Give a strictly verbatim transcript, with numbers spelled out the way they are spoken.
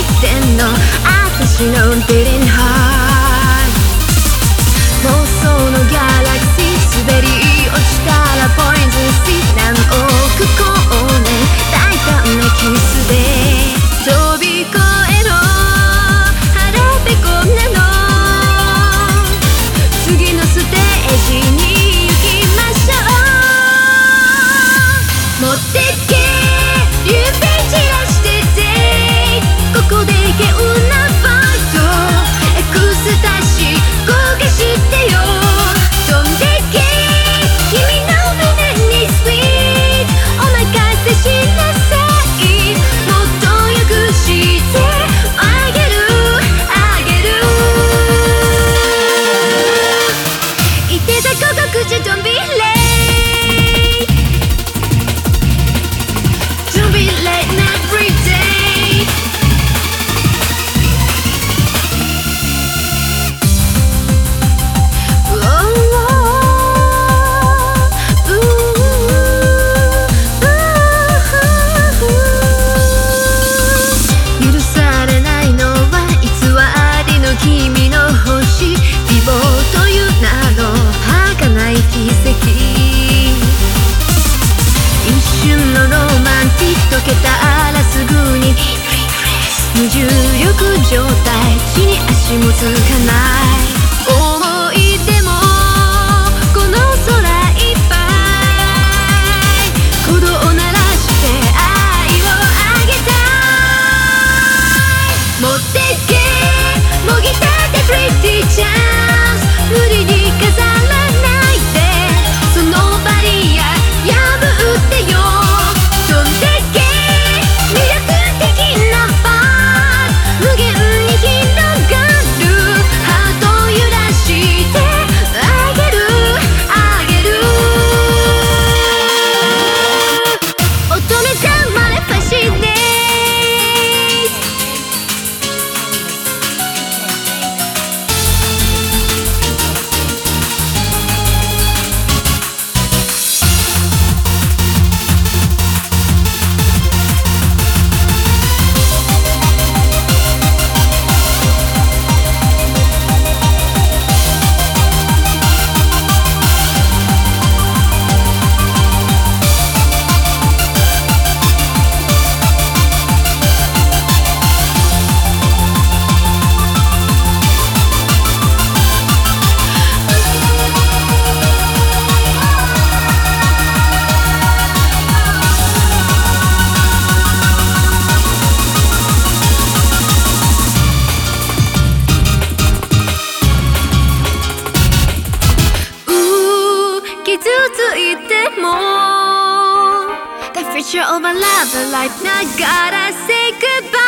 てんの私のデリンハート妄想のギャラクシー滑り落ちたらポイズンシ何億光年大胆なキスで飛び越えろ腹ペコなの次のステージに行きましょう持ってけ指散らしててここで稀有なファイトエクスタシー焦がしてよ飛んでけ君の胸にスイートお任せしなさいもっとよくしてあげるあげる言ってた孤独じゃ Don't be late Don't be late every day許されないのは偽りの君の星美貌という名の儚い奇跡一瞬のロマンティック溶けたらすぐに無重力状態地に足もつかない思い出もこの空いっぱい鼓動を鳴らして愛をあげたい持ってけもぎたってプリティチャンス無理に飾らないでそのバリア破ってよ飛んでけ魅力的なパー無限に広がるハートを揺らしてあげるあげる乙女ざまれファシネー傷ついても The future of a love life ながら Say goodbye